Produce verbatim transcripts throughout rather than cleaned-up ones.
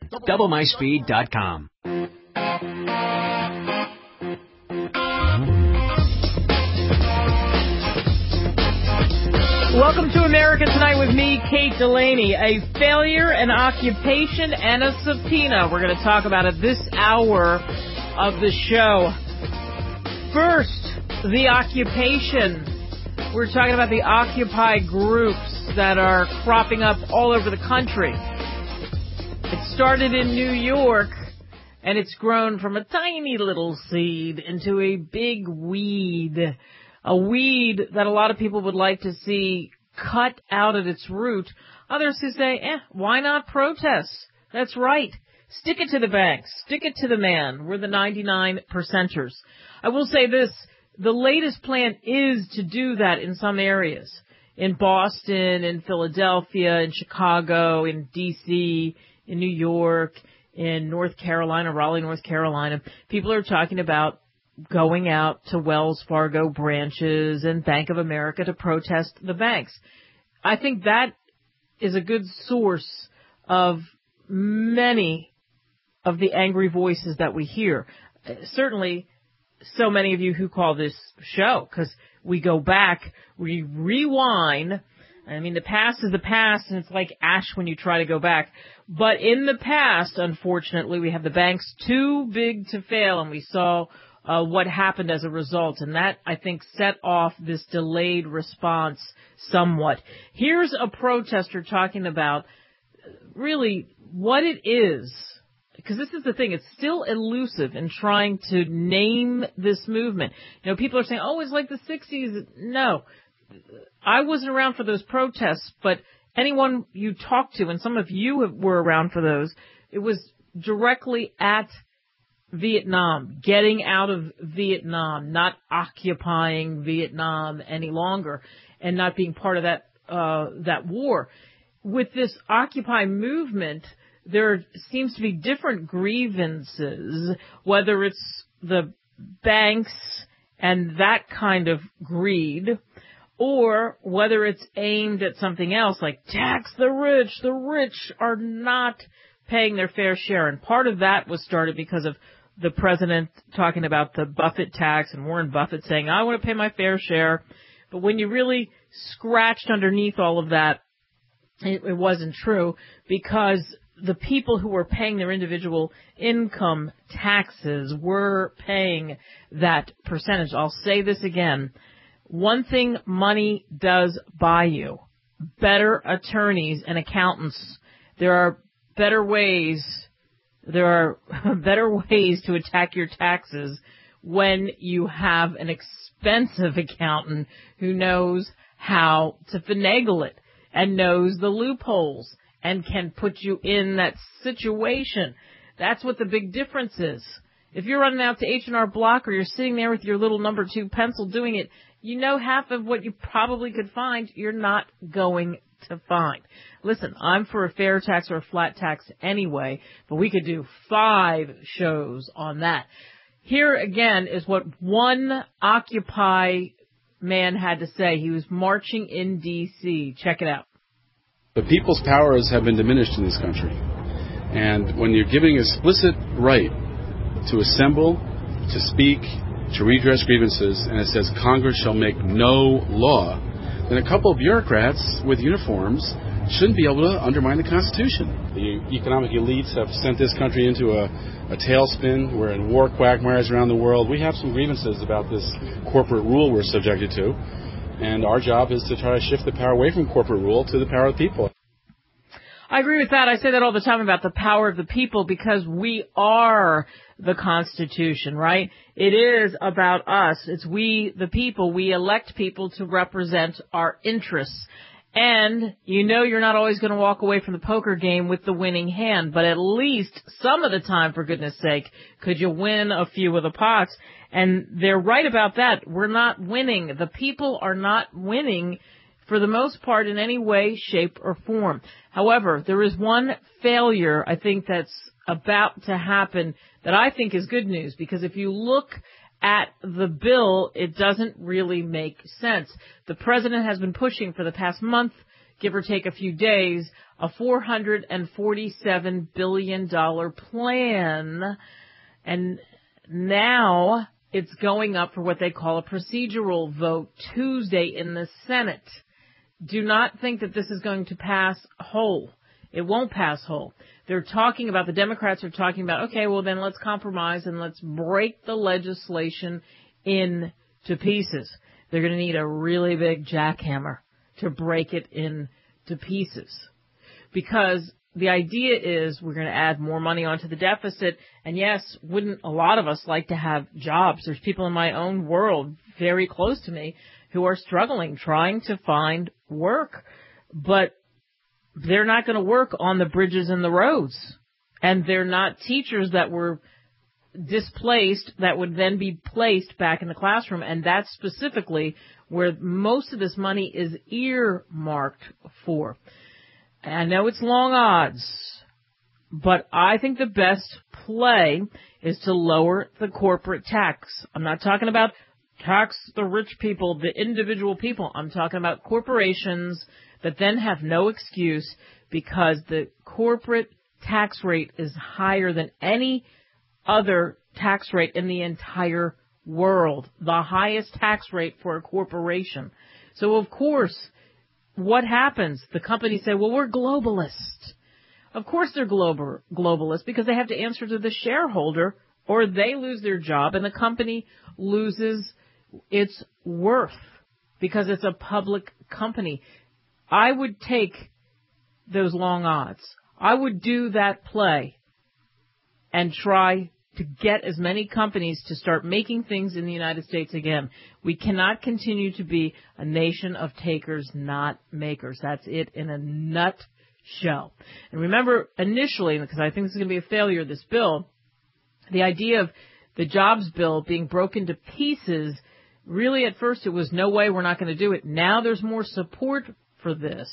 double my speed dot com. Welcome to America Tonight with me, Kate Delaney. A failure, an occupation, and a subpoena. We're going to talk about it this hour of the show. First, the occupation. We're talking about the Occupy groups that are cropping up all over the country. It started in New York, and it's grown from a tiny little seed into a big weed. A weed that a lot of people would like to see cut out at its root. Others who say, eh, why not protest? That's right. Stick it to the banks. Stick it to the man. We're the ninety-nine percenters. I will say this. The latest plan is to do that in some areas. In Boston, in Philadelphia, in Chicago, in D C, in New York, in North Carolina, Raleigh, North Carolina. People are talking about going out to Wells Fargo branches and Bank of America to protest the banks. I think that is a good source of many of the angry voices that we hear. Certainly, so many of you who call this show, because we go back, we rewind. I mean, the past is the past, and it's like ash when you try to go back. But in the past, unfortunately, we have the banks too big to fail, and we saw Uh, what happened as a result, and that, I think, set off this delayed response somewhat. Here's a protester talking about really what it is, because this is the thing, it's still elusive in trying to name this movement. You know, people are saying, oh, it's like the sixties. No, I wasn't around for those protests, but anyone you talk to, and some of you have, were around for those, it was directly at Vietnam, getting out of Vietnam, not occupying Vietnam any longer, and not being part of that uh, that war. With this Occupy movement, there seems to be different grievances, whether it's the banks and that kind of greed, or whether it's aimed at something else like tax the rich. The rich are not paying their fair share, and part of that was started because of the president talking about the Buffett tax and Warren Buffett saying, I want to pay my fair share. But when you really scratched underneath all of that, it, it wasn't true, because the people who were paying their individual income taxes were paying that percentage. I'll say this again. One thing money does buy you, better attorneys and accountants. There are better ways There are better ways to attack your taxes when you have an expensive accountant who knows how to finagle it and knows the loopholes and can put you in that situation. That's what the big difference is. If you're running out to H and R Block or you're sitting there with your little number two pencil doing it, you know half of what you probably could find you're not going to find. Listen, I'm for a fair tax or a flat tax anyway, but we could do five shows on that. Here again is what one Occupy man had to say. He was marching in D C. Check it out. The people's powers have been diminished in this country. And when you're giving explicit right to assemble, to speak, to redress grievances, and it says Congress shall make no law, then a couple of bureaucrats with uniforms shouldn't be able to undermine the Constitution. The economic elites have sent this country into a, a tailspin. We're in war quagmires around the world. We have some grievances about this corporate rule we're subjected to, and our job is to try to shift the power away from corporate rule to the power of the people. I agree with that. I say that all the time about the power of the people, because we are the Constitution, right? It is about us. It's we, the people. We elect people to represent our interests. And you know you're not always going to walk away from the poker game with the winning hand, but at least some of the time, for goodness sake, could you win a few of the pots. And they're right about that. We're not winning. The people are not winning for the most part in any way, shape, or form. However, there is one failure I think that's about to happen that I think is good news, because if you look at the bill, it doesn't really make sense. The president has been pushing for the past month, give or take a few days, a four hundred forty-seven billion dollars plan, and now it's going up for what they call a procedural vote Tuesday in the Senate. Do not think that this is going to pass whole. It won't pass whole. They're talking about, the Democrats are talking about, okay, well then let's compromise and let's break the legislation into pieces. They're going to need a really big jackhammer to break it into pieces. Because the idea is we're going to add more money onto the deficit. And yes, wouldn't a lot of us like to have jobs? There's people in my own world very close to me who are struggling, trying to find work. But they're not going to work on the bridges and the roads. And they're not teachers that were displaced that would then be placed back in the classroom. And that's specifically where most of this money is earmarked for. And I know it's long odds, but I think the best play is to lower the corporate tax. I'm not talking about tax the rich people, the individual people. I'm talking about corporations that then have no excuse because the corporate tax rate is higher than any other tax rate in the entire world, the highest tax rate for a corporation. So, of course, what happens? The companies say, well, we're globalists. Of course they're global, globalists because they have to answer to the shareholder or they lose their job and the company loses its worth because it's a public company. I would take those long odds. I would do that play and try to get as many companies to start making things in the United States again. We cannot continue to be a nation of takers, not makers. That's it in a nutshell. And remember, initially, because I think this is going to be a failure, this bill, the idea of the jobs bill being broken to pieces, really at first it was no way, we're not going to do it. Now there's more support for this.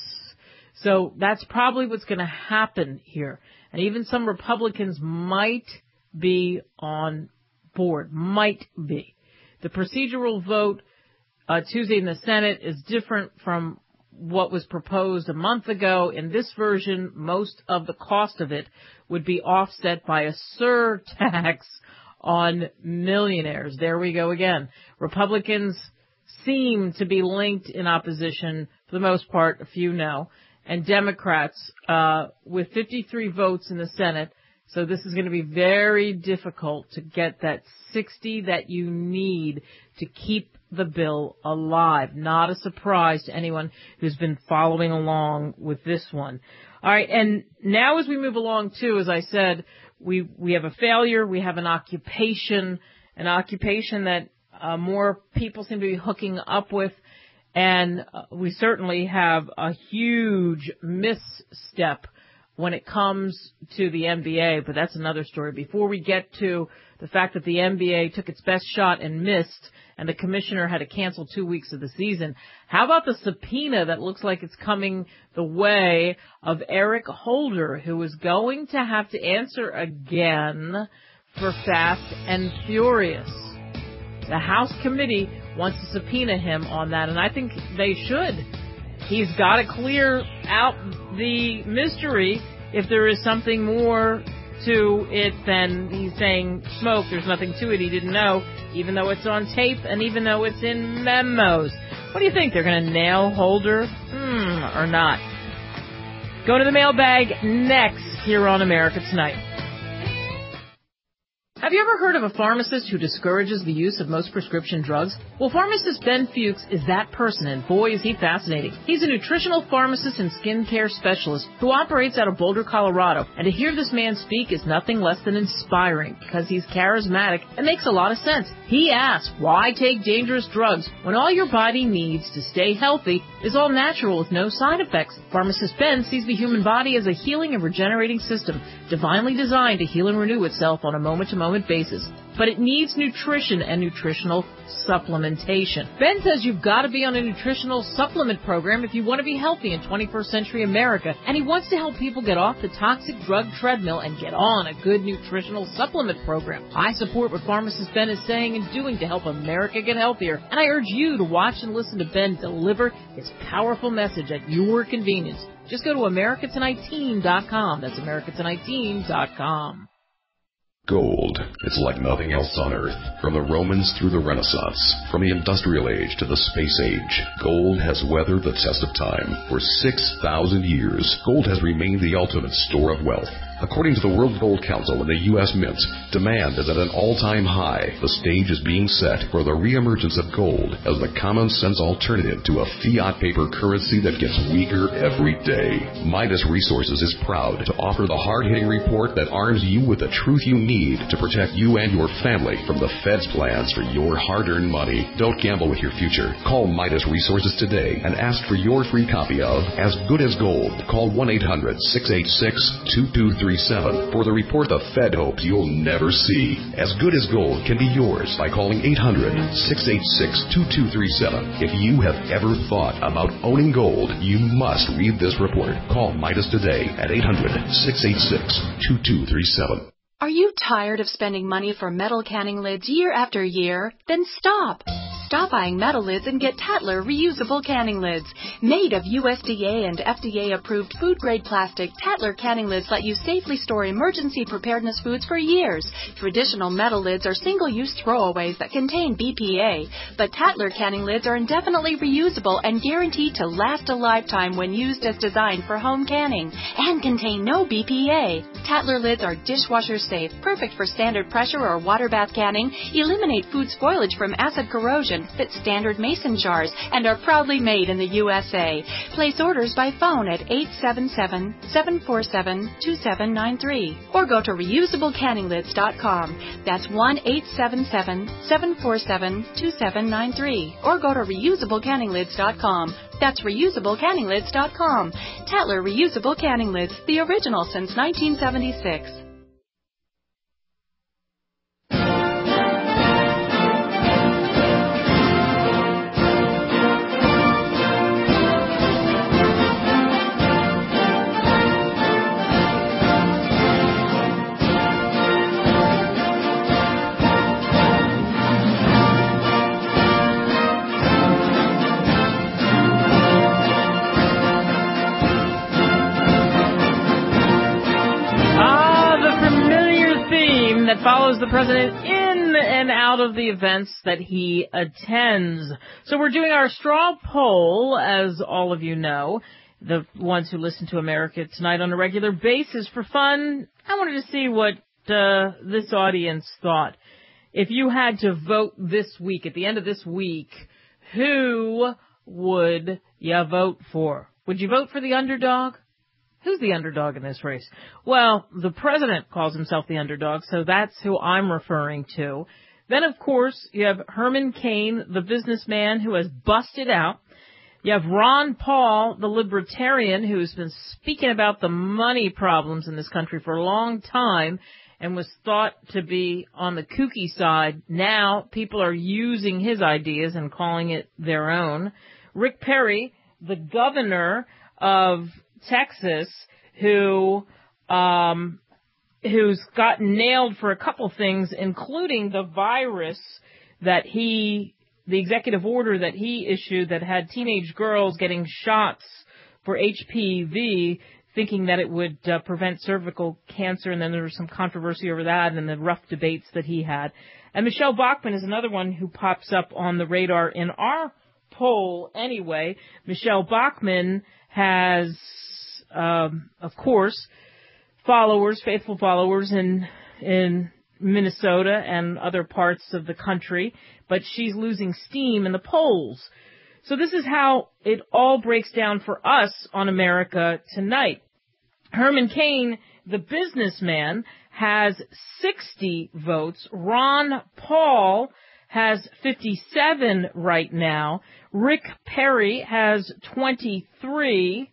So that's probably what's going to happen here. And even some Republicans might be on board, might be. The procedural vote uh, Tuesday in the Senate is different from what was proposed a month ago. In this version, most of the cost of it would be offset by a surtax on millionaires. There we go again. Republicans seem to be linked in opposition for the most part, a few no, and Democrats uh, with fifty-three votes in the Senate. So this is going to be very difficult to get that sixty that you need to keep the bill alive. Not a surprise to anyone who's been following along with this one. All right, and now as we move along, too, as I said, we we have a failure. We have an occupation, an occupation that uh, more people seem to be hooking up with. And uh, we certainly have a huge misstep when it comes to the N B A, but that's another story. Before we get to the fact that the N B A took its best shot and missed, and the commissioner had to cancel two weeks of the season, how about the subpoena that looks like it's coming the way of Eric Holder, who is going to have to answer again for Fast and Furious? The House committee wants to subpoena him on that, and I think they should. He's got to clear out the mystery if there is something more to it than he's saying smoke. There's nothing to it he didn't know, even though it's on tape and even though it's in memos. What do you think? They're going to nail Holder? Hmm, or not? Go to the mailbag next here on America Tonight. Have you ever heard of a pharmacist who discourages the use of most prescription drugs? Well, pharmacist Ben Fuchs is that person, and boy, is he fascinating. He's a nutritional pharmacist and skincare specialist who operates out of Boulder, Colorado. And to hear this man speak is nothing less than inspiring, because he's charismatic and makes a lot of sense. He asks, why take dangerous drugs when all your body needs to stay healthy is all natural with no side effects? Pharmacist Ben sees the human body as a healing and regenerating system, divinely designed to heal and renew itself on a moment-to-moment basis. But it needs nutrition and nutritional supplementation. Ben says you've got to be on a nutritional supplement program if you want to be healthy in twenty-first century America, and he wants to help people get off the toxic drug treadmill and get on a good nutritional supplement program. I support what pharmacist Ben is saying and doing to help America get healthier, and I urge you to watch and listen to Ben deliver his powerful message at your convenience. Just go to America Tonight Team dot com. That's America Tonight Team dot com. Gold. It's like nothing else on Earth. From the Romans through the Renaissance, from the Industrial Age to the Space Age, gold has weathered the test of time. For six thousand years, gold has remained the ultimate store of wealth. According to the World Gold Council and the U S Mint, demand is at an all-time high. The stage is being set for the reemergence of gold as the common-sense alternative to a fiat paper currency that gets weaker every day. Midas Resources is proud to offer the hard-hitting report that arms you with the truth you need to protect you and your family from the Fed's plans for your hard-earned money. Don't gamble with your future. Call Midas Resources today and ask for your free copy of As Good as Gold. Call one eight hundred six eight six two two three seven for the report the Fed hopes you'll never see. As Good as Gold can be yours by calling eight hundred six eight six two two three seven. If you have ever thought about owning gold, you must read this report. Call Midas today at eight hundred six eight six two two three seven. Are you tired of spending money for metal canning lids year after year? Then stop. Stop buying metal lids and get Tatler reusable canning lids. Made of U S D A and F D A-approved food-grade plastic, Tatler canning lids let you safely store emergency preparedness foods for years. Traditional metal lids are single-use throwaways that contain B P A, but Tatler canning lids are indefinitely reusable and guaranteed to last a lifetime when used as designed for home canning and contain no B P A. Tatler lids are dishwasher safe, perfect for standard pressure or water bath canning, eliminate food spoilage from acid corrosion, fit standard mason jars, and are proudly made in the U S A. Place orders by phone at eight seven seven, seven four seven, two seven nine three or go to reusable canning lids dot com. That's one eight seven seven, seven four seven, two seven nine three or go to reusable canning lids dot com. That's reusable canning lids dot com. Tatler Reusable Canning Lids, the original since nineteen seventy-six. That follows the president in and out of the events that he attends. So we're doing our straw poll, as all of you know, the ones who listen to America Tonight on a regular basis for fun. I wanted to see what uh, this audience thought. If you had to vote this week, at the end of this week, who would you vote for? Would you vote for the underdog? Who's the underdog in this race? Well, the president calls himself the underdog, so that's who I'm referring to. Then, of course, you have Herman Cain, the businessman who has busted out. You have Ron Paul, the libertarian, who's been speaking about the money problems in this country for a long time and was thought to be on the kooky side. Now people are using his ideas and calling it their own. Rick Perry, the governor of Texas, who um, who's gotten nailed for a couple things, including the virus that he, the executive order that he issued that had teenage girls getting shots for H P V, thinking that it would uh, prevent cervical cancer, and then there was some controversy over that and the rough debates that he had. And Michelle Bachmann is another one who pops up on the radar in our poll anyway. Michelle Bachmann has Um, of course, followers, faithful followers in in Minnesota and other parts of the country, but she's losing steam in the polls. So this is how it all breaks down for us on America Tonight. Herman Cain, the businessman, has sixty votes. Ron Paul has fifty-seven right now. Rick Perry has twenty-three.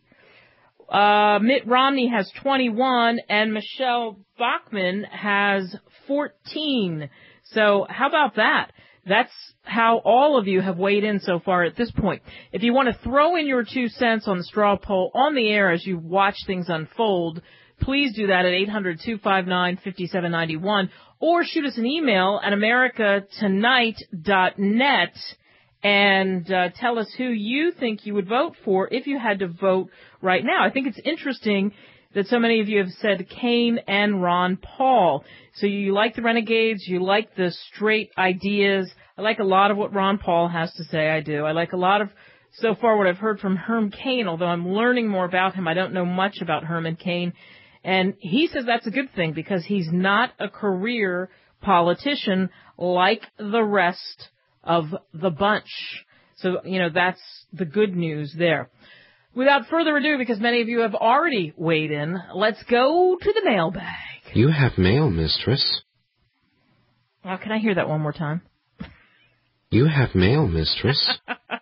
Uh, Mitt Romney has twenty-one, and Michelle Bachmann has fourteen. So how about that? That's how all of you have weighed in so far at this point. If you want to throw in your two cents on the straw poll on the air as you watch things unfold, please do that at eight hundred, two five nine, five seven nine one or shoot us an email at america tonight dot net and uh, tell us who you think you would vote for if you had to vote right now. I think it's interesting that so many of you have said Kaine and Ron Paul. So you like the renegades, you like the straight ideas. I like a lot of what Ron Paul has to say, I do. I like a lot of, so far, what I've heard from Herm Cain, although I'm learning more about him. I don't know much about Herman Cain. And he says that's a good thing because he's not a career politician like the rest of the bunch. So, you know, that's the good news there. Without further ado, because many of you have already weighed in, let's go to the mailbag. You have mail, mistress. Oh, can I hear that one more time? You have mail, mistress.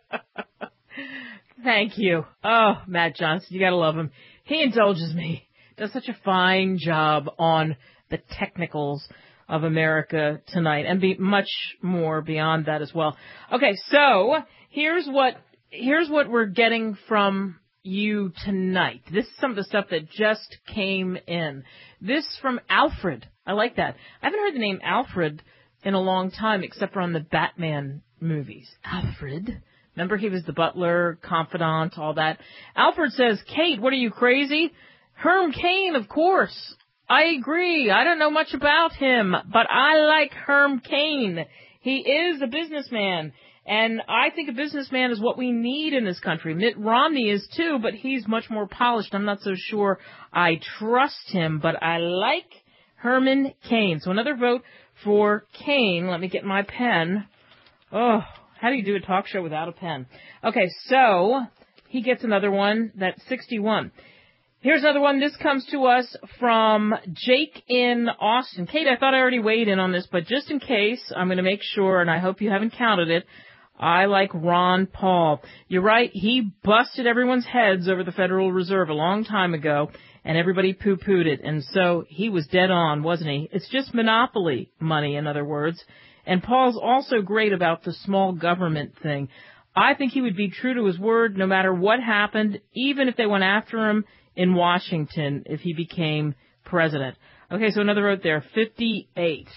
Thank you. Oh, Matt Johnson, you gotta love him. He indulges me. Does such a fine job on the technicals of America tonight, and be much more beyond that as well. Okay, so here's what here's what we're getting from you tonight. This is some of the stuff that just came in. This from Alfred. I like that. I haven't heard the name Alfred in a long time, except for on the Batman movies. Alfred. Remember, he was the butler, confidant, all that. Alfred says, Kate, what are you, crazy? Herm Cain, of course. I agree. I don't know much about him, but I like Herm Cain. He is a businessman, and I think a businessman is what we need in this country. Mitt Romney is too, but he's much more polished. I'm not so sure I trust him, but I like Herman Cain. So another vote for Cain. Let me get my pen. Oh, how do you do a talk show without a pen? Okay, so he gets another one. That's sixty-one. Here's another one. This comes to us from Jake in Austin. Kate, I thought I already weighed in on this, but just in case, I'm going to make sure, and I hope you haven't counted it, I like Ron Paul. You're right, he busted everyone's heads over the Federal Reserve a long time ago, and everybody poo-pooed it, and so he was dead on, wasn't he? It's just monopoly money, in other words. And Paul's also great about the small government thing. I think he would be true to his word no matter what happened, even if they went after him in Washington if he became president. Okay, so another vote there, fifty-eight.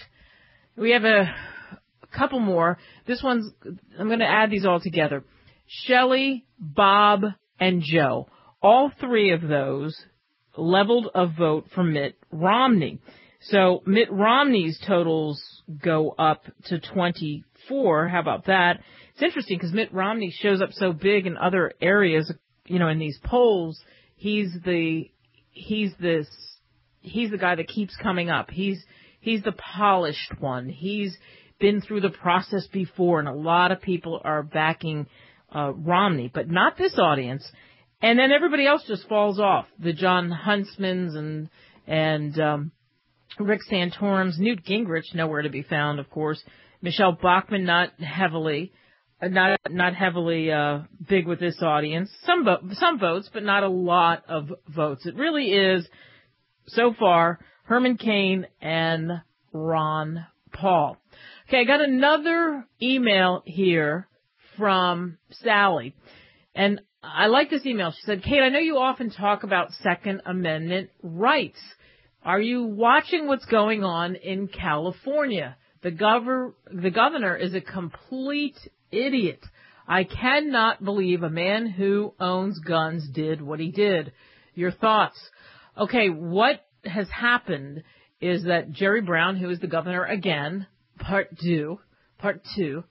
We have a, a couple more. This one's, I'm going to add these all together. Shelley, Bob, and Joe. All three of those leveled a vote for Mitt Romney. So Mitt Romney's totals go up to twenty-four. How about that? It's interesting because Mitt Romney shows up so big in other areas, you know, in these polls. He's the, he's this, he's the guy that keeps coming up. He's, he's the polished one. He's been through the process before, and a lot of people are backing uh, Romney, but not this audience. And then everybody else just falls off. The John Huntsmans and, and, um, Rick Santorum's, Newt Gingrich, nowhere to be found, of course. Michelle Bachmann, not heavily, uh, not not heavily uh, big with this audience. Some vo- some votes, but not a lot of votes. It really is, so far, Herman Cain and Ron Paul. Okay, I got another email here from Sally, and I like this email. She said, Kate, I know you often talk about Second Amendment rights. Are you watching what's going on in California? The governor, the governor is a complete idiot. I cannot believe a man who owns guns did what he did. Your thoughts? Okay, what has happened is that Jerry Brown, who is the governor again, part two, part two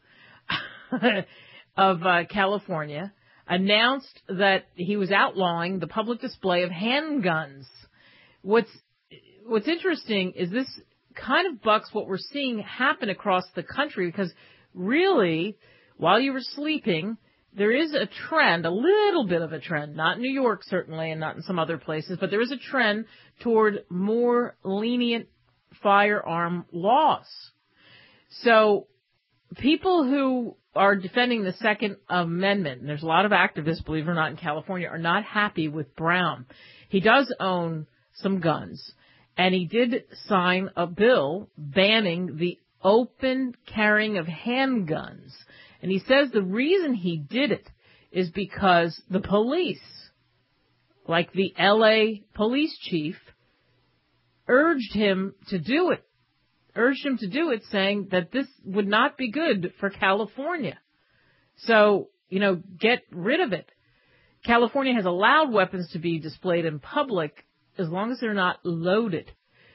of uh, California, announced that he was outlawing the public display of handguns. What's What's interesting is this kind of bucks what we're seeing happen across the country, because really, while you were sleeping, there is a trend, a little bit of a trend, not in New York certainly and not in some other places, but there is a trend toward more lenient firearm laws. So people who are defending the Second Amendment, and there's a lot of activists, believe it or not, in California, are not happy with Brown. He does own some guns. And he did sign a bill banning the open carrying of handguns. And he says the reason he did it is because the police, like the L A police chief, urged him to do it. Urged him to do it, saying that this would not be good for California. So, you know, get rid of it. California has allowed weapons to be displayed in public as long as they're not loaded.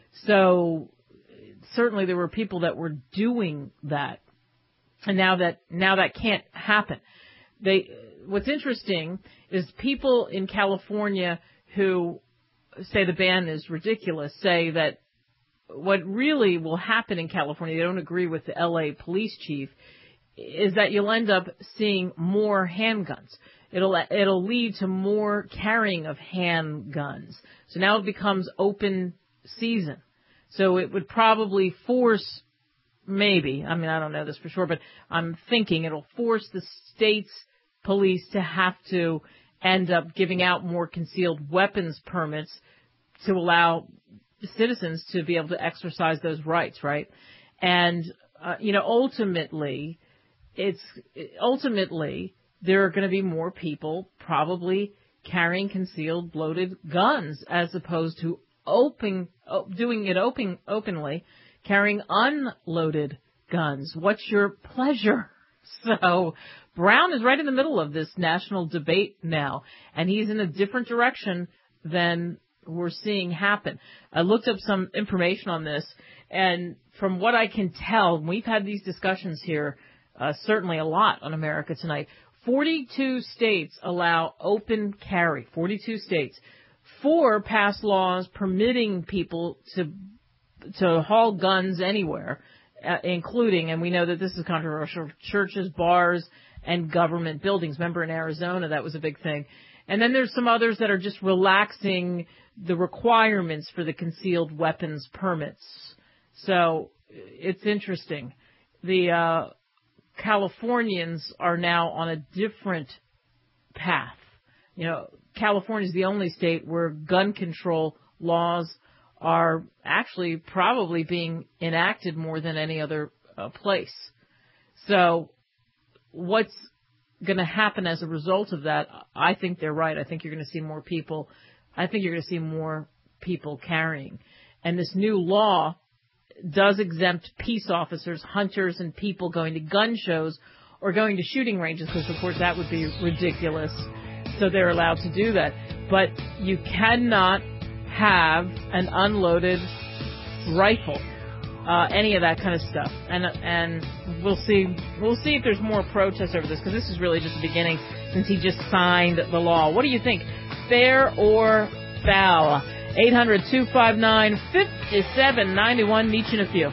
So certainly there were people that were doing that. And now that, now that can't happen. They, what's interesting is people in California who say the ban is ridiculous say that what really will happen in California, they don't agree with the L A police chief, is that you'll end up seeing more handguns. It'll, it'll lead to more carrying of handguns. So now it becomes open season. So it would probably force, maybe, I mean, I don't know this for sure, but I'm thinking it'll force the state's police to have to end up giving out more concealed weapons permits to allow citizens to be able to exercise those rights, right? And, uh, you know, ultimately, it's, ultimately, there are going to be more people probably carrying concealed loaded guns as opposed to open, doing it open, openly, carrying unloaded guns. What's your pleasure? So Brown is right in the middle of this national debate now, and he's in a different direction than we're seeing happen. I looked up some information on this, and from what I can tell, we've had these discussions here, uh, certainly a lot on America Tonight. forty-two states allow open carry, forty-two states. Four pass laws permitting people to to haul guns anywhere, uh, including, and we know that this is controversial, churches, bars, and government buildings. Remember in Arizona, that was a big thing. And then there's some others that are just relaxing the requirements for the concealed weapons permits. So it's interesting. The uh, Californians are now on a different path. You know, California is the only state where gun control laws are actually probably being enacted more than any other uh, place. So what's going to happen as a result of that? I think they're right. I think you're going to see more people. I think you're going to see more people carrying. And this new law does exempt peace officers, hunters, and people going to gun shows or going to shooting ranges, because, of course, that would be ridiculous. So they're allowed to do that. But you cannot have an unloaded rifle, uh, any of that kind of stuff. And and we'll see we'll see if there's more protests over this, because this is really just the beginning since he just signed the law. What do you think? Fair or foul? eight hundred, two five nine, five seven nine one. Meet you in a few.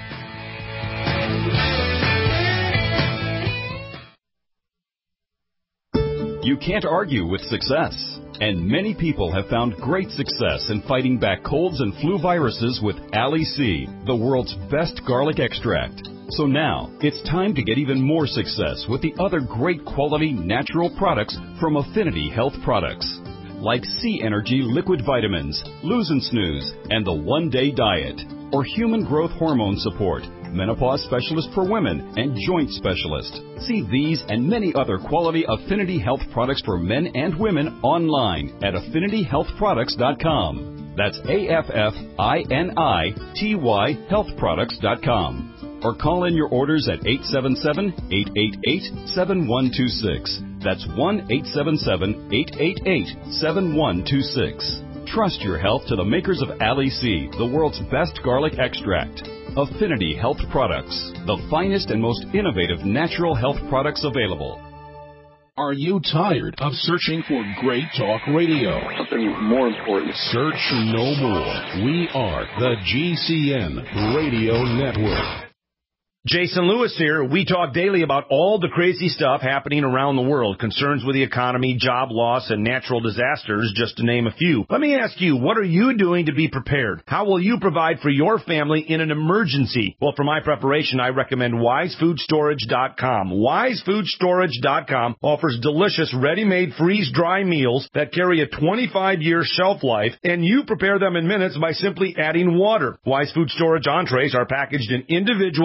You can't argue with success. And many people have found great success in fighting back colds and flu viruses with Ali C, the world's best garlic extract. So now, it's time to get even more success with the other great quality natural products from Affinity Health Products, like C Energy Liquid Vitamins, Lose and Snooze, and the One Day Diet, or Human Growth Hormone Support, Menopause Specialist for Women, and Joint Specialist. See these and many other quality Affinity Health products for men and women online at affinity health products dot com. That's A F F I N I T Y health products dot com. Or call in your orders at eight seven seven, eight eight eight, seven one two six. That's one eight seven seven, eight eight eight, seven one two six. Trust your health to the makers of Ali C, the world's best garlic extract. Affinity Health Products, the finest and most innovative natural health products available. Are you tired of searching for great talk radio? Something more important. Search no more. We are the G C N Radio Network. Jason Lewis here. We talk daily about all the crazy stuff happening around the world, concerns with the economy, job loss, and natural disasters, just to name a few. Let me ask you, what are you doing to be prepared? How will you provide for your family in an emergency? Well, for my preparation, I recommend wise food storage dot com. wise food storage dot com offers delicious ready-made freeze-dry meals that carry a twenty-five year shelf life, and you prepare them in minutes by simply adding water. Wise Food Storage entrees are packaged in individual metal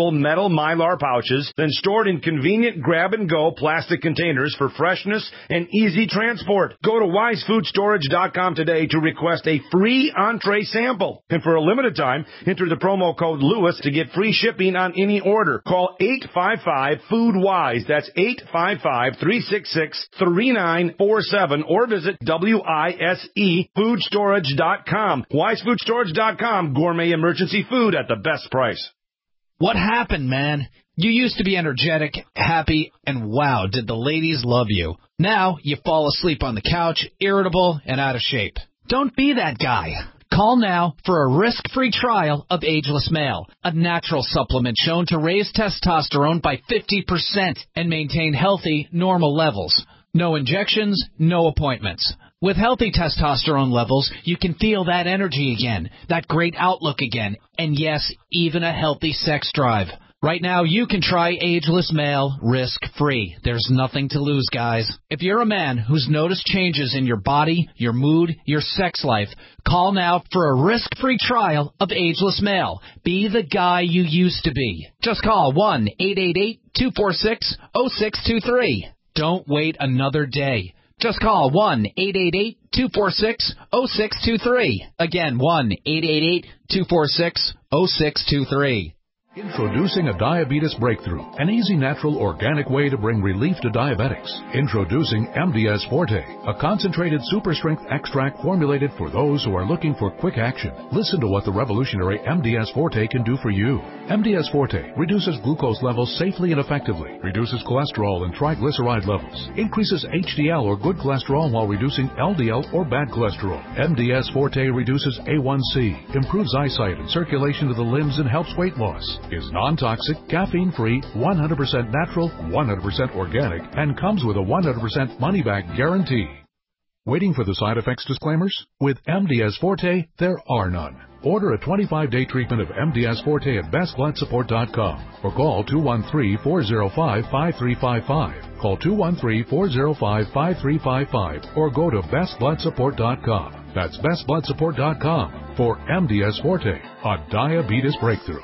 Mylar pouches, then stored in convenient grab-and-go plastic containers for freshness and easy transport. Go to wise food storage dot com today to request a free entree sample. And for a limited time, enter the promo code Lewis to get free shipping on any order. Call eight five five, food wise. That's eight five five, three six six, three nine four seven or visit wise food storage dot com. wise food storage dot com. Gourmet emergency food at the best price. What happened, man? You used to be energetic, happy, and wow, did the ladies love you. Now you fall asleep on the couch, irritable and out of shape. Don't be that guy. Call now for a risk-free trial of Ageless Male, a natural supplement shown to raise testosterone by fifty percent and maintain healthy, normal levels. No injections, no appointments. With healthy testosterone levels, you can feel that energy again, that great outlook again, and yes, even a healthy sex drive. Right now, you can try Ageless Male risk-free. There's nothing to lose, guys. If you're a man who's noticed changes in your body, your mood, your sex life, call now for a risk-free trial of Ageless Male. Be the guy you used to be. Just call one eight eight eight, two four six, zero six two three. Don't wait another day. Just call one eight eight eight, two four six, zero six two three. Again, one eight eight eight, two four six, zero six two three. Introducing a diabetes breakthrough, an easy, natural, organic way to bring relief to diabetics. Introducing M D S Forte, a concentrated super strength extract formulated for those who are looking for quick action. Listen to what the revolutionary M D S Forte can do for you. M D S Forte reduces glucose levels safely and effectively, reduces cholesterol and triglyceride levels, increases H D L or good cholesterol while reducing L D L or bad cholesterol. M D S Forte reduces A one C, improves eyesight and circulation to the limbs, and helps weight loss. Is non-toxic, caffeine-free, one hundred percent natural, one hundred percent organic, and comes with a one hundred percent money-back guarantee. Waiting for the side effects disclaimers? With M D S Forte, there are none. Order a twenty-five day treatment of M D S Forte at best blood support dot com or call two one three, four zero five, five three five five. Call two one three, four zero five, five three five five or go to best blood support dot com. That's best blood support dot com for M D S Forte, a diabetes breakthrough.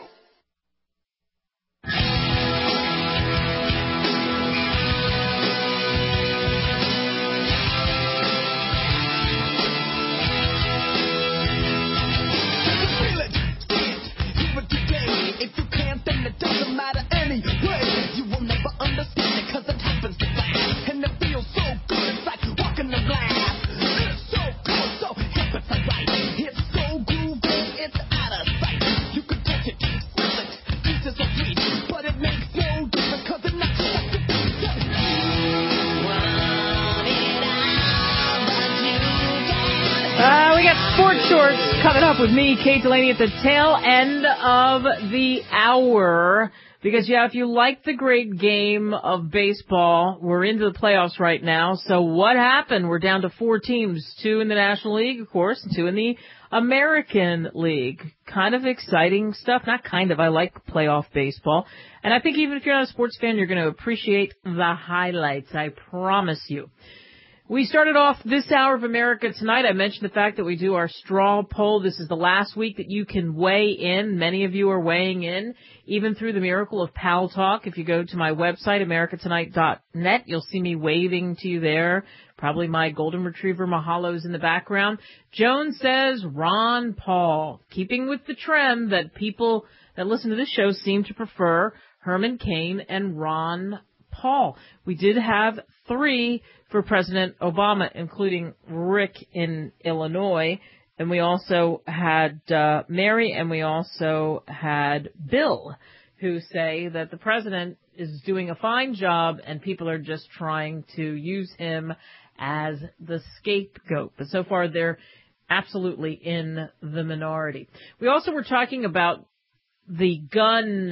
Coming up with me, Kate Delaney, at the tail end of the hour. Because, yeah, if you like the great game of baseball, we're into the playoffs right now. So what happened? We're down to four teams, two in the National League, of course, and two in the American League. Kind of exciting stuff. Not kind of. I like playoff baseball. And I think even if you're not a sports fan, you're going to appreciate the highlights. I promise you. We started off this hour of America Tonight. I mentioned the fact that we do our straw poll. This is the last week that you can weigh in. Many of you are weighing in, even through the miracle of Pal Talk. If you go to my website, america tonight dot net, you'll see me waving to you there. Probably my golden retriever Mahalo's in the background. Joan says Ron Paul, keeping with the trend that people that listen to this show seem to prefer Herman Cain and Ron Paul. We did have three for President Obama, including Rick in Illinois, and we also had uh, Mary, and we also had Bill, who say that the president is doing a fine job and people are just trying to use him as the scapegoat. But so far, they're absolutely in the minority. We also were talking about the gun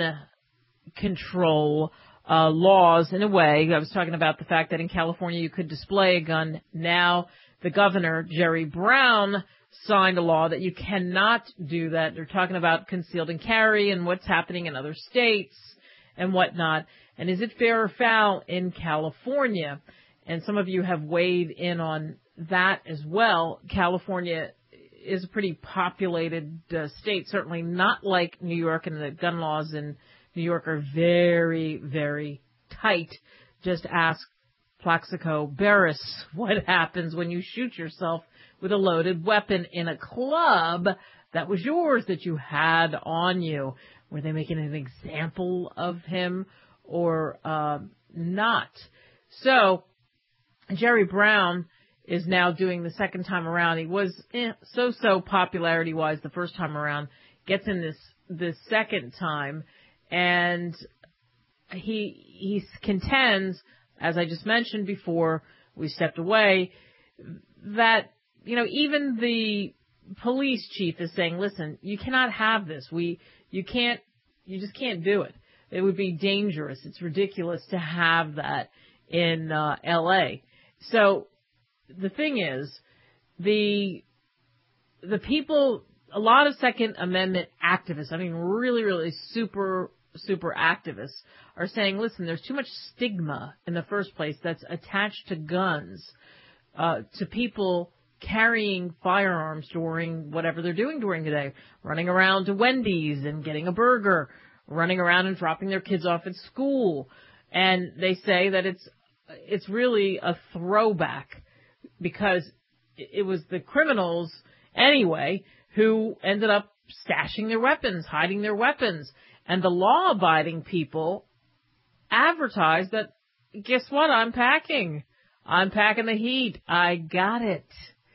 control Uh, laws in a way. I was talking about the fact that in California you could display a gun. Now the governor, Jerry Brown, signed a law that you cannot do that. They're talking about concealed and carry and what's happening in other states and whatnot. And is it fair or foul in California? And some of you have weighed in on that as well. California is a pretty populated uh, state, certainly not like New York and the gun laws in New York are very, very tight. Just ask Plaxico Burress what happens when you shoot yourself with a loaded weapon in a club that was yours, that you had on you. Were they making an example of him or uh, not? So Jerry Brown is now doing the second time around. He was eh, so-so popularity-wise the first time around, gets in this this second time, and he he contends, as I just mentioned before we stepped away, that, you know, even the police chief is saying, listen, you cannot have this. We, you can't, you just can't do it. It would be dangerous. It's ridiculous to have that in uh, L A. So the thing is, the, the people, a lot of Second Amendment activists, I mean, really, really super, super activists are saying, listen, there's too much stigma in the first place that's attached to guns, uh, to people carrying firearms during whatever they're doing during the day, running around to Wendy's and getting a burger, running around and dropping their kids off at school. And they say that it's, it's really a throwback because it was the criminals anyway who ended up stashing their weapons, hiding their weapons. And the law-abiding people advertised that, guess what, I'm packing. I'm packing the heat. I got it.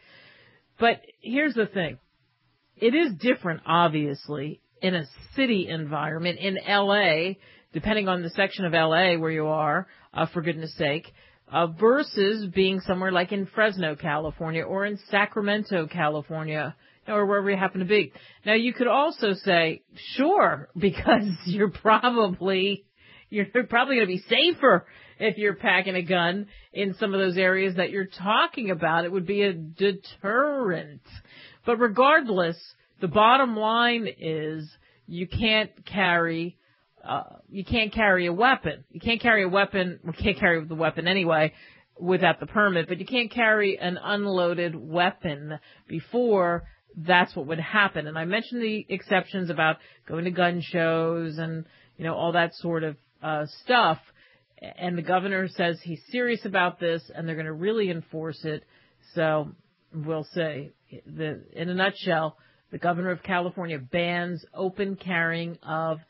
But here's the thing. It is different, obviously, in a city environment, in L A, depending on the section of L A where you are, uh, for goodness sake, uh, versus being somewhere like in Fresno, California, or in Sacramento, California, or wherever you happen to be. Now, you could also say, sure, because you're probably, you're probably going to be safer if you're packing a gun in some of those areas that you're talking about. It would be a deterrent. But regardless, the bottom line is you can't carry, uh, you can't carry a weapon. You can't carry a weapon, well, you can't carry the weapon anyway without the permit, but you can't carry an unloaded weapon before that's what would happen. And I mentioned the exceptions about going to gun shows and, you know, all that sort of uh, stuff. And the governor says he's serious about this and they're going to really enforce it. So we'll see. The, in a nutshell, the governor of California bans open carrying of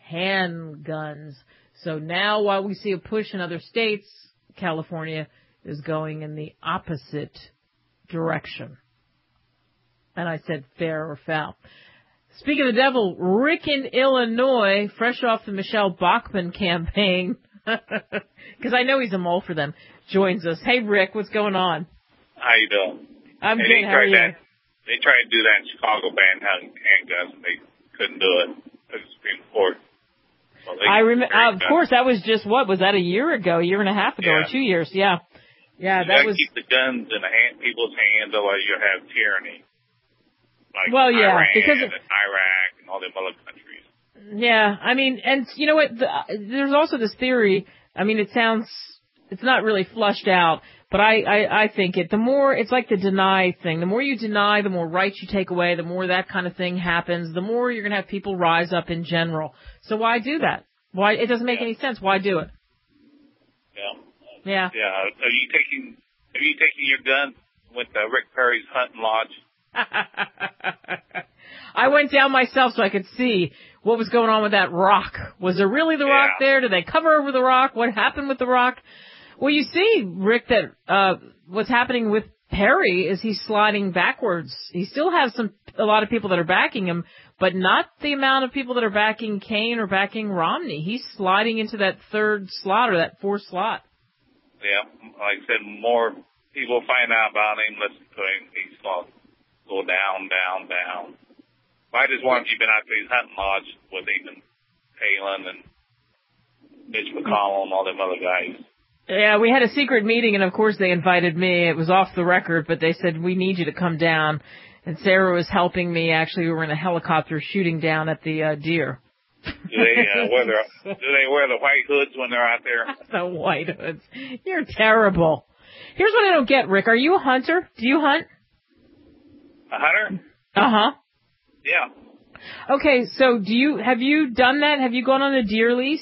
handguns. So now while we see a push in other states, California is going in the opposite direction. And I said fair or foul. Speaking of the devil, Rick in Illinois, fresh off the Michelle Bachmann campaign, because I know he's a mole for them, joins us. Hey, Rick, what's going on? How you doing? I'm hey, good. How are you? That, they tried to do that in Chicago, ban handguns, and they couldn't do it at the Supreme Court. So I remember. Uh, of course, that was just, what, was that a year ago, a year and a half ago, yeah. or two years? Yeah. Yeah, you that was. keep the guns in the hand, people's hands, otherwise you'll have tyranny. Like well, yeah, Iran because and Iraq and all them other countries. Yeah, I mean, and you know what? The, there's also this theory. I mean, it sounds, it's not really flushed out, but I, I, I think it. The more, it's like the deny thing. The more you deny, the more rights you take away. The more that kind of thing happens. The more you're going to have people rise up in general. So why do that? Why? It doesn't make yeah. any sense. Why do it? Yeah. Yeah. Yeah. Are you taking? Are you taking your gun with uh, Rick Perry's hunting lodge? I went down myself so I could see what was going on with that rock. Was there really the yeah. rock there? Did they cover over the rock? What happened with the rock? Well, you see, Rick, that uh what's happening with Perry is he's sliding backwards. He still has some a lot of people that are backing him, but not the amount of people that are backing Kaine or backing Romney. He's sliding into that third slot or that fourth slot. Yeah, like I said, more people find out about him, listen to him. He's going to go down, down, down. I just wanted you been out to his hunting lodge with Ethan Palin and Mitch McConnell and all them other guys. Yeah, we had a secret meeting, and of course they invited me. It was off the record, but they said, we need you to come down. And Sarah was helping me. Actually, we were in a helicopter shooting down at the uh, deer. Do they uh, wear the, do they wear the white hoods when they're out there? The white hoods. You're terrible. Here's what I don't get, Rick. Are you a hunter? Do you hunt? A hunter? Uh-huh. Yeah. Okay, so do you have you done that? Have you gone on a deer lease?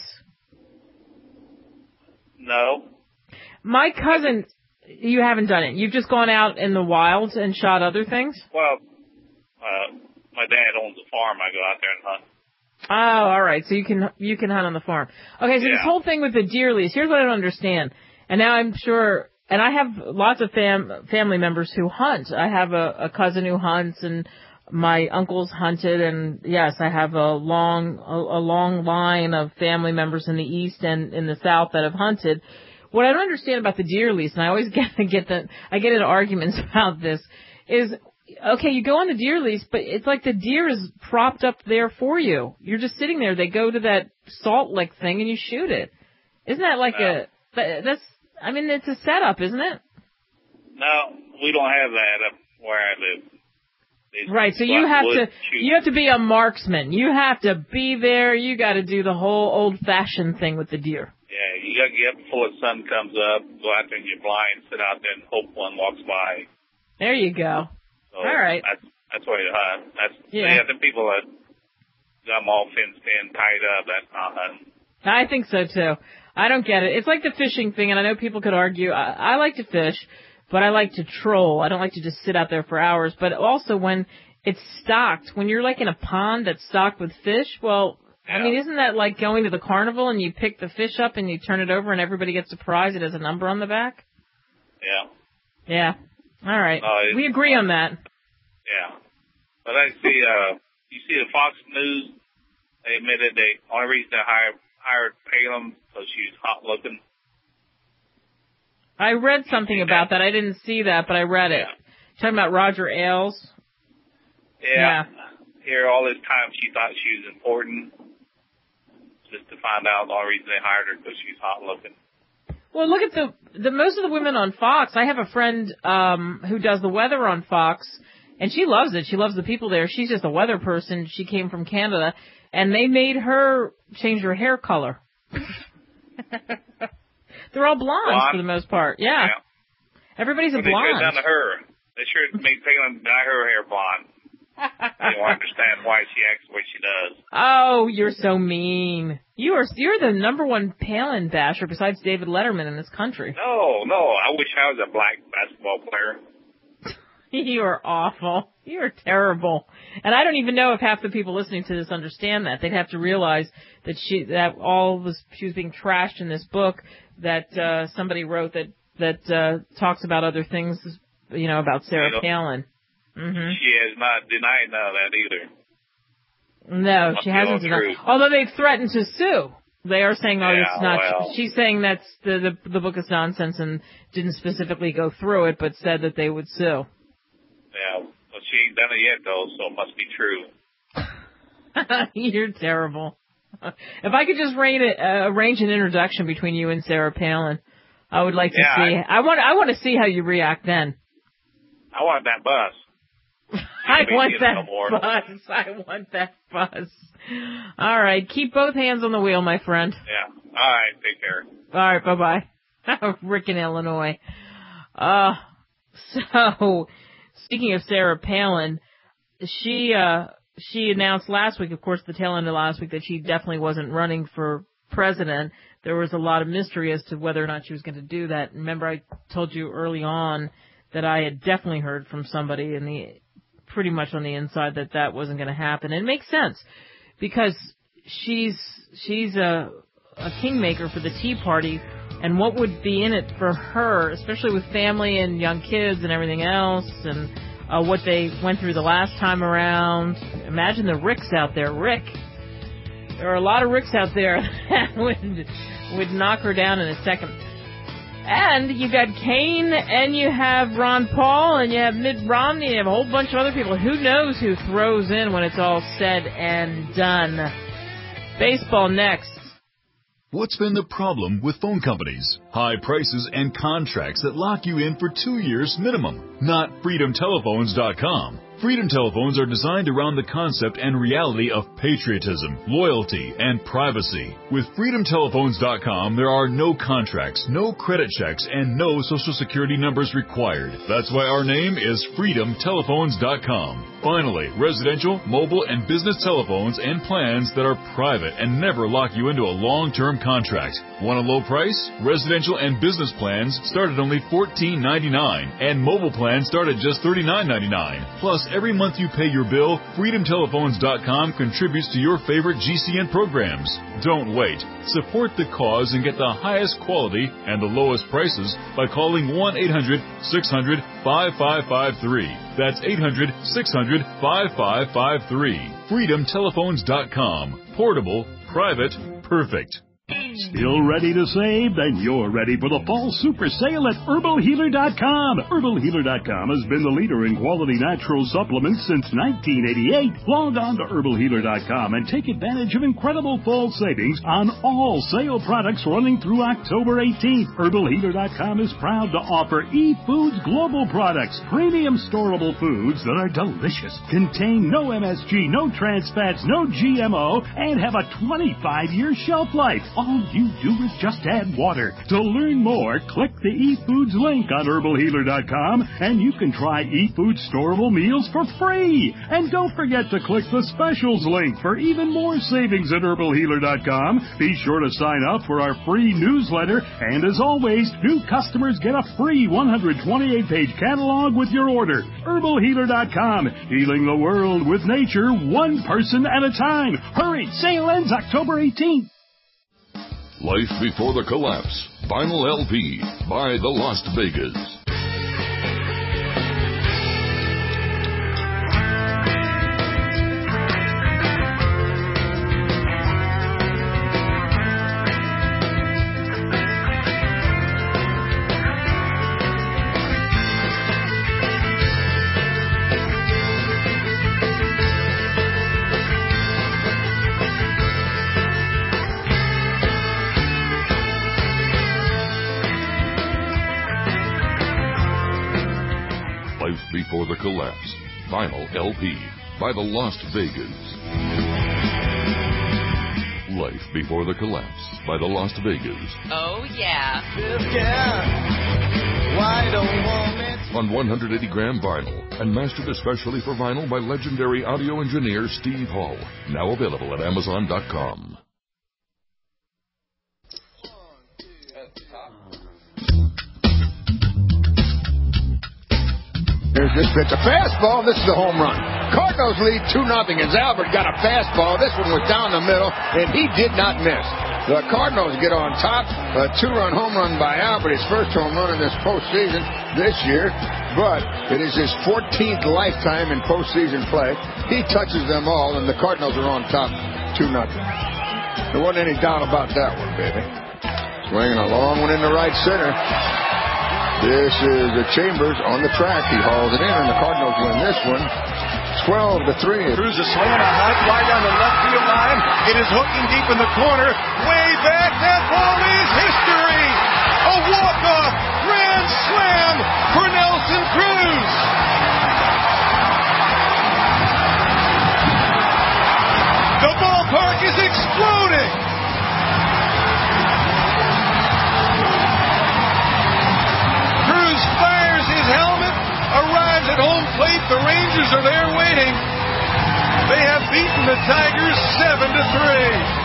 No. My cousin, you haven't done it. You've just gone out in the wilds and shot other things? Well, uh, my dad owns a farm. I go out there and hunt. Oh, all right. So you can you can hunt on the farm. Okay, so Yeah. this whole thing with the deer lease, here's what I don't understand. And now I'm sure, and I have lots of fam, family members who hunt. I have a, a cousin who hunts, and my uncles hunted, and yes, I have a long a, a long line of family members in the east and in the south that have hunted. What I don't understand about the deer lease, and I always get get the I get into arguments about this, is okay, you go on the deer lease, but it's like the deer is propped up there for you. You're just sitting there. They go to that salt lick thing and you shoot it. Isn't that like no. a that's I mean it's a setup, isn't it? No, we don't have that up where I live. It's Right, so you have to shoot. you have to be a marksman. You have to be there. You got to do the whole old-fashioned thing with the deer. Yeah, you got to get up before the sun comes up, go out there in your blind, sit out there and hope one walks by. There you go. So all right. That's, that's where you hunt. That's, yeah. yeah, the people that got them all fenced in, tied up, that's not hunting. I think so, too. I don't get it. It's like the fishing thing, and I know people could argue. I, I like to fish, but I like to troll. I don't like to just sit out there for hours. But also when it's stocked, when you're like in a pond that's stocked with fish, well, yeah. I mean, isn't that like going to the carnival and you pick the fish up and you turn it over and everybody gets a prize? It has a number on the back? Yeah. Yeah. All right. Uh, we agree on that. Yeah. But I see, uh, you see the Fox News, they admitted the only reason they hired, hired Palin because she's hot looking. I read something about that. I didn't see that, but I read it. Yeah. Talking about Roger Ailes. Yeah. yeah. Here all this time she thought she was important, just to find out the only reason they hired her because she's hot looking. Well, look at the the most of the women on Fox. I have a friend um who does the weather on Fox, and she loves it. She loves the people there. She's just a weather person. She came from Canada, and they made her change her hair color. They're all blondes Blonde? for the most part. Yeah. yeah. Everybody's a but they blonde. should have done to her. They should make Palin dye her hair blonde. You don't understand why she acts the way she does. Oh, you're so mean. You are you're the number one Palin basher besides David Letterman in this country. No, no. I wish I was a black basketball player. You are awful. You are terrible. And I don't even know if half the people listening to this understand that. They'd have to realize that she that all was she was being trashed in this book that uh somebody wrote that that uh talks about other things, you know, about Sarah you know, Palin. Mm-hmm. She has not denied none of that either. No, she hasn't denied. Although they've threatened to sue. They are saying, oh, yeah, it's not. Well, she's saying that's the, the the book is nonsense and didn't specifically go through it, but said that they would sue. Yeah, well, she ain't done it yet, though, so it must be true. You're terrible. If I could just arrange, uh, arrange an introduction between you and Sarah Palin, I would like to yeah, see. I, I want. I want to see how you react then. I want that bus. I want that no bus. I want that bus. All right. Keep both hands on the wheel, my friend. Yeah. All right. Take care. All right. Bye-bye. Rick in Illinois. Uh, so, speaking of Sarah Palin, she, uh, she announced last week, of course, the tail end of last week, that she definitely wasn't running for president. There was a lot of mystery as to whether or not she was going to do that. Remember, I told you early on that I had definitely heard from somebody in the pretty much on the inside that that wasn't going to happen. And it makes sense because she's she's a, a kingmaker for the Tea Party, and what would be in it for her, especially with family and young kids and everything else, and uh, what they went through the last time around. Imagine the Ricks out there. Rick. There are a lot of Ricks out there that would, would knock her down in a second. And you got Kane, and you have Ron Paul, and you have Mitt Romney, and you have a whole bunch of other people. Who knows who throws in when it's all said and done. Baseball next. What's been the problem with phone companies? High prices and contracts that lock you in for two years minimum. Not freedom telephones dot com. Freedom telephones are designed around the concept and reality of patriotism, loyalty, and privacy. With freedom telephones dot com, there are no contracts, no credit checks, and no social security numbers required. That's why our name is freedom telephones dot com. Finally, residential, mobile, and business telephones and plans that are private and never lock you into a long-term contract. Want a low price? Residential and business plans start at only fourteen ninety-nine, and mobile plans start at just thirty-nine ninety-nine. Plus, every month you pay your bill, freedom telephones dot com contributes to your favorite G C N programs. Don't wait. Support the cause and get the highest quality and the lowest prices by calling one eight hundred six hundred five five five three. That's eight hundred six hundred five five five three. freedom telephones dot com. Portable, private, perfect. Still ready to save? Then you're ready for the fall super sale at herbal healer dot com. herbal healer dot com has been the leader in quality natural supplements since nineteen eighty-eight. Log on to herbal healer dot com and take advantage of incredible fall savings on all sale products running through October eighteenth. herbal healer dot com is proud to offer eFoods Global products, premium storable foods that are delicious, contain no M S G, no trans fats, no G M O, and have a twenty-five year shelf life. All you do is just add water. To learn more, click the eFoods link on herbal healer dot com, and you can try eFoods storable meals for free. And don't forget to click the specials link for even more savings at herbal healer dot com. Be sure to sign up for our free newsletter, and as always, new customers get a free one hundred twenty-eight page catalog with your order. herbal healer dot com, healing the world with nature, one person at a time. Hurry, sale ends October eighteenth. Life Before the Collapse, Vinyl L P by the Las Vegas. Before the Collapse, Vinyl L P by the Las Vegas. Life Before the Collapse by the Las Vegas. Oh, yeah. On one hundred eighty gram vinyl and mastered especially for vinyl by legendary audio engineer Steve Hall. Now available at amazon dot com. Here's this pitch, a fastball. This is a home run. Cardinals lead two nothing as Albert got a fastball. This one was down the middle, and he did not miss. The Cardinals get on top. A two-run home run by Albert, his first home run in this postseason this year, but it is his fourteenth lifetime in postseason play. He touches them all, and the Cardinals are on top two nothing. There wasn't any doubt about that one, baby. Swinging a long one in the right center. This is the Chambers on the track. He hauls it in, and the Cardinals win this one twelve to three. Cruz is swinging a high fly down the left field line. It is hooking deep in the corner. Way back. That ball is history. A walk-off grand slam for Nelson Cruz. The ballpark is exploding. Cruz fires his helmet, arrives at home plate. The Rangers are there waiting. They have beaten the Tigers seven to three.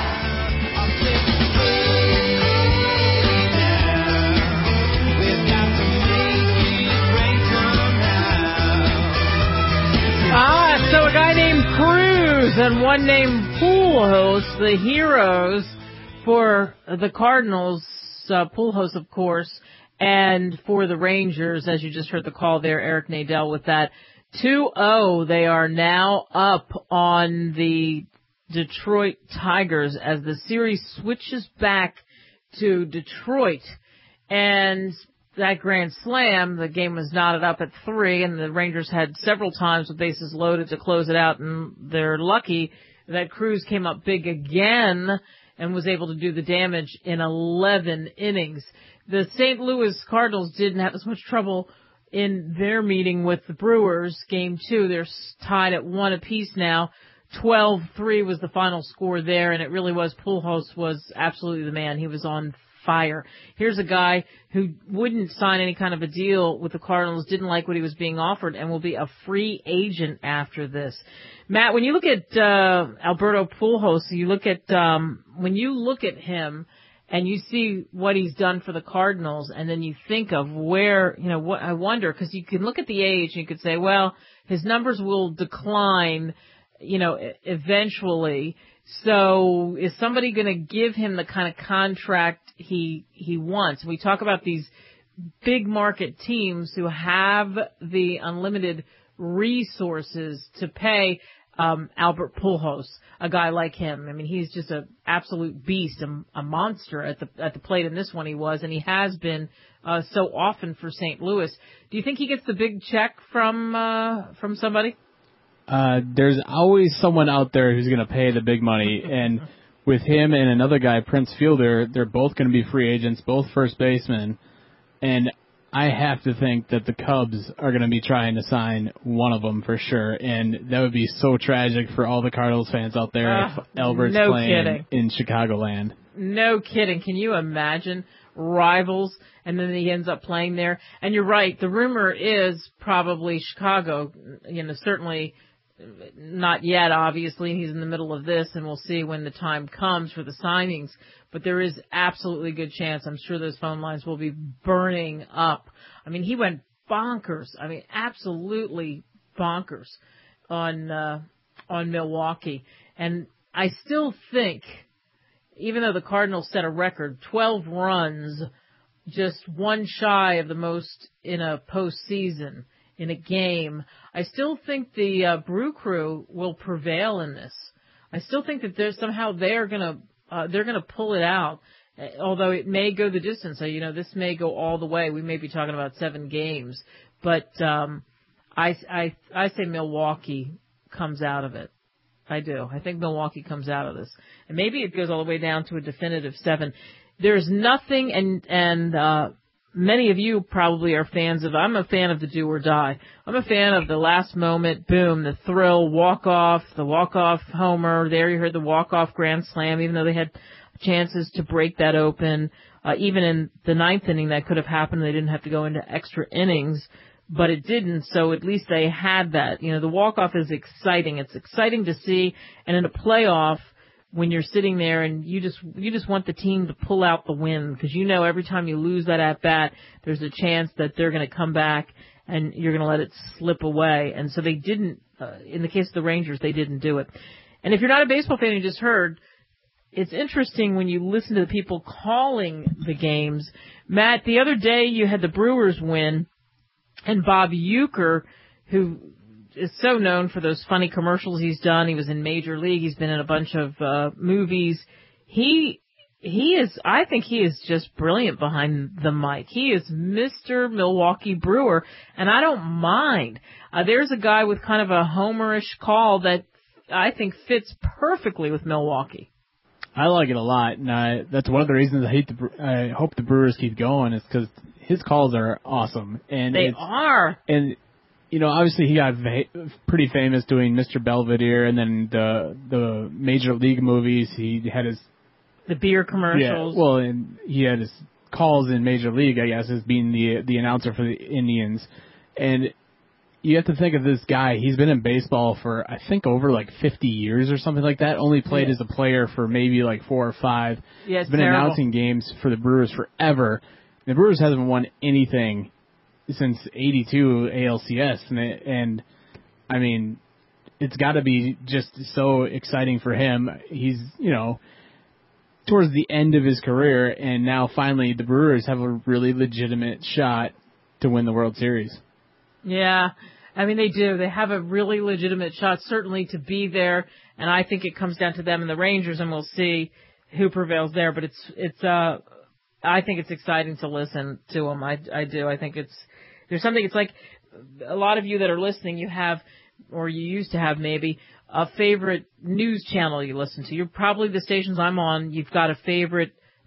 Ah, so a guy named Cruz and one named Pujols, the heroes for the Cardinals, uh, Pujols, of course, and for the Rangers, as you just heard the call there, Eric Nadel with that. two oh, they are now up on the Detroit Tigers as the series switches back to Detroit. And that grand slam, the game was knotted up at three, and the Rangers had several times with bases loaded to close it out, and they're lucky that Cruz came up big again and was able to do the damage in eleven innings. The Saint Louis Cardinals didn't have as much trouble in their meeting with the Brewers, game two. They're tied at one apiece now. twelve three was the final score there, and it really was. Pujols was absolutely the man. He was on fire. Here's a guy who wouldn't sign any kind of a deal with the Cardinals, didn't like what he was being offered, and will be a free agent after this. Matt, when you look at uh, Alberto Pujols, you look at um, when you look at him and you see what he's done for the Cardinals, and then you think of where, you know, what I wonder, because you can look at the age and you could say, well, his numbers will decline, you know, eventually. So is somebody going to give him the kind of contract he he wants? We talk about these big market teams who have the unlimited resources to pay um, Albert Pujols, a guy like him. I mean, he's just an absolute beast, a, a monster at the at the plate. In this one, he was, and he has been uh, so often for Saint Louis. Do you think he gets the big check from uh, from somebody? Uh, there's always someone out there who's going to pay the big money, and with him and another guy, Prince Fielder, they're both going to be free agents, both first basemen, and I have to think that the Cubs are going to be trying to sign one of them for sure, and that would be so tragic for all the Cardinals fans out there uh, if Albert's no playing kidding. in Chicagoland. No kidding. Can you imagine rivals, and then he ends up playing there? And you're right, the rumor is probably Chicago, you know, certainly not yet, obviously. He's in the middle of this, and we'll see when the time comes for the signings. But there is absolutely a good chance. I'm sure those phone lines will be burning up. I mean, he went bonkers. I mean, absolutely bonkers on uh, on Milwaukee. And I still think, even though the Cardinals set a record, twelve runs, just one shy of the most in a postseason, in a game, I still think the uh, Brew Crew will prevail in this. I still think that there's somehow they're gonna uh, they're gonna pull it out, although it may go the distance. So, you know, this may go all the way. We may be talking about seven games, but um, I I I say Milwaukee comes out of it. I do. I think Milwaukee comes out of this, and maybe it goes all the way down to a definitive seven. There's nothing, and and. Uh, Many of you probably are fans of, I'm a fan of the do or die. I'm a fan of the last moment, boom, the thrill, walk-off, the walk-off homer. There you heard the walk-off grand slam, even though they had chances to break that open. Uh, even in the ninth inning, that could have happened. They didn't have to go into extra innings, but it didn't, so at least they had that. You know, the walk-off is exciting. It's exciting to see, and in a playoff, when you're sitting there and you just you just want the team to pull out the win, because you know every time you lose that at bat, there's a chance that they're going to come back and you're going to let it slip away. And so they didn't. Uh, in the case of the Rangers, they didn't do it. And if you're not a baseball fan, you just heard. It's interesting when you listen to the people calling the games. Matt, the other day you had the Brewers win, and Bob Uecker, who is so known for those funny commercials he's done. He was in Major League. He's been in a bunch of uh, movies. He he is, I think he is just brilliant behind the mic. He is Mister Milwaukee Brewer, and I don't mind. Uh, there's a guy with kind of a homerish call that I think fits perfectly with Milwaukee. I like it a lot, and I, that's one of the reasons I hate the I hope the Brewers keep going, is because his calls are awesome. And they it's, are. And you know, obviously he got va- pretty famous doing Mister Belvedere, and then the the Major League movies. He had his the beer commercials. Yeah, well, and he had his calls in Major League, I guess, as being the the announcer for the Indians. And you have to think of this guy. He's been in baseball for I think over like fifty years or something like that. Only played yeah. as a player for maybe like four or five. Yeah, it's He's been terrible. announcing games for the Brewers forever. The Brewers haven't won anything since eighty-two A L C S, and, it, and I mean, it's got to be just so exciting for him. He's, you know, towards the end of his career, and now finally the Brewers have a really legitimate shot to win the World Series. Yeah, I mean, they do. They have a really legitimate shot, certainly, to be there, and I think it comes down to them and the Rangers, and we'll see who prevails there. But it's, it's, uh, I think it's exciting to listen to them. I, I do. I think it's, there's something, it's like a lot of you that are listening, you have, or you used to have maybe, a favorite news channel you listen to. You're probably the stations I'm on, you've got a favorite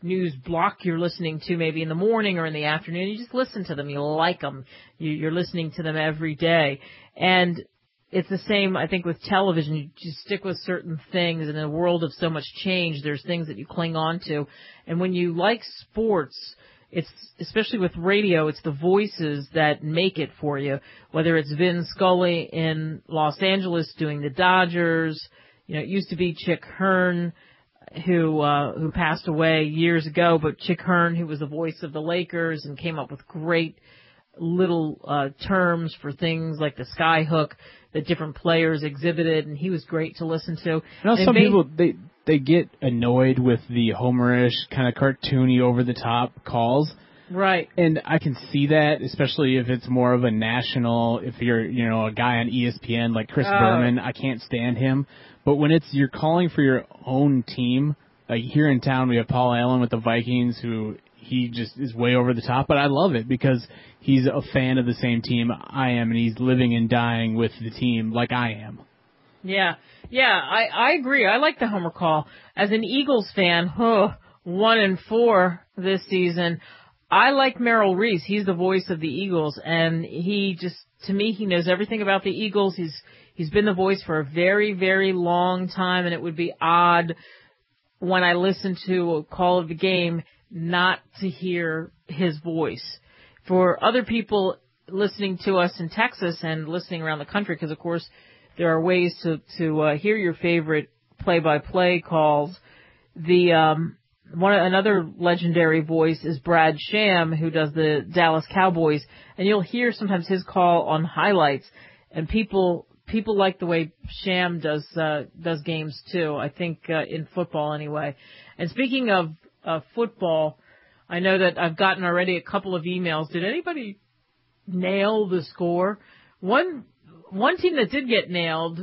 news block you're listening to maybe in the morning or in the afternoon. You just listen to them. You like them. You, you're listening to them every day. And it's the same, I think, with television. You just stick with certain things. In a world of so much change, there's things that you cling on to. And when you like sports, it's, especially with radio, it's the voices that make it for you. Whether it's Vin Scully in Los Angeles doing the Dodgers, you know, it used to be Chick Hearn, who, uh, who passed away years ago, but Chick Hearn, who was the voice of the Lakers and came up with great little, uh, terms for things like the sky hook that different players exhibited, and he was great to listen to. You know, and some made, people, they, they get annoyed with the homerish, kind of cartoony, over-the-top calls. Right. And I can see that, especially if it's more of a national, if you're, you know, a guy on E S P N like Chris Oh. Berman, I can't stand him. But when it's, you're calling for your own team, like here in town we have Paul Allen with the Vikings, who he just is way over the top, but I love it because he's a fan of the same team I am, and he's living and dying with the team like I am. Yeah, yeah, I, I agree. I like the homer call. As an Eagles fan, oh, one and four this season, I like Merrill Reese. He's the voice of the Eagles, and he just, to me, he knows everything about the Eagles. He's he's been the voice for a very, very long time, and it would be odd when I listen to a call of the game not to hear his voice. For other people listening to us in Texas and listening around the country, because, of course, there are ways to, to uh, hear your favorite play-by-play calls. The um, one another legendary voice is Brad Sham, who does the Dallas Cowboys, and you'll hear sometimes his call on highlights, and people people like the way Sham does uh, does games too. I think uh, in football anyway. And speaking of uh, football, I know that I've gotten already a couple of emails. Did anybody nail the score? One one team that did get nailed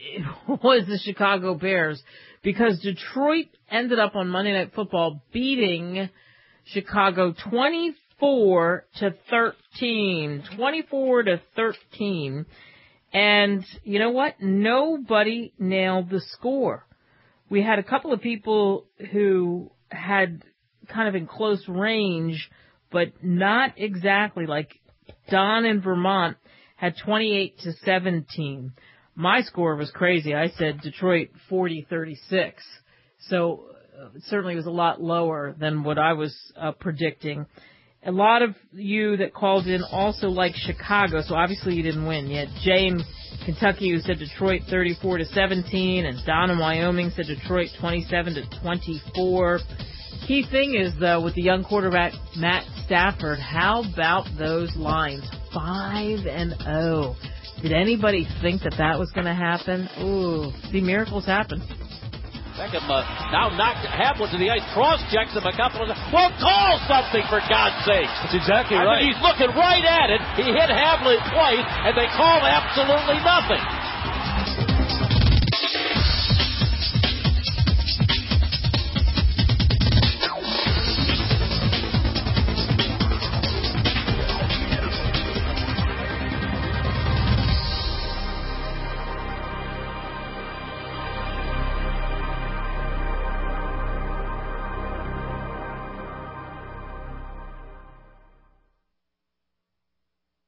was the Chicago Bears, because Detroit ended up on Monday Night Football beating Chicago twenty-four to thirteen. twenty-four to thirteen. And you know what? Nobody nailed the score. We had a couple of people who had kind of in close range, but not exactly. Like Don in Vermont had twenty-eight to seventeen. My score was crazy. I said Detroit forty thirty-six. So uh, it certainly was a lot lower than what I was uh, predicting. A lot of you that called in also like Chicago, so obviously you didn't win. You had Jay in Kentucky who said Detroit thirty-four to seventeen, and Don in Wyoming said Detroit twenty-seven to twenty-four. Key thing is, though, with the young quarterback Matt Stafford, how about those lines? five and oh. Did anybody think that that was going to happen? Ooh, see, miracles happen. Beckham uh, now knocked Havlet to the ice, cross-checks him a couple of times. Well, call something, for God's sake. That's exactly I right. mean, he's looking right at it. He hit Havlet twice, and they call absolutely nothing.